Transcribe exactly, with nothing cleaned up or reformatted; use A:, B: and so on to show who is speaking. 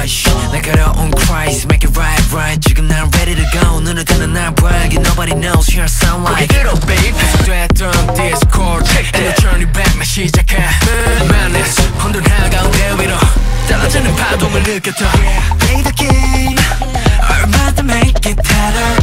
A: rush 내가 on Christ make it right right 지금 난 ready to go 눈을 뜨는 날 brag nobody knows here I sound like
B: Get up babe
A: 계속됐던 discord and the journey back 나 시작해 madness 혼돈 한가운데 위로 떨어지는 파동을 느꼈어
C: Play the game 얼마나 make it harder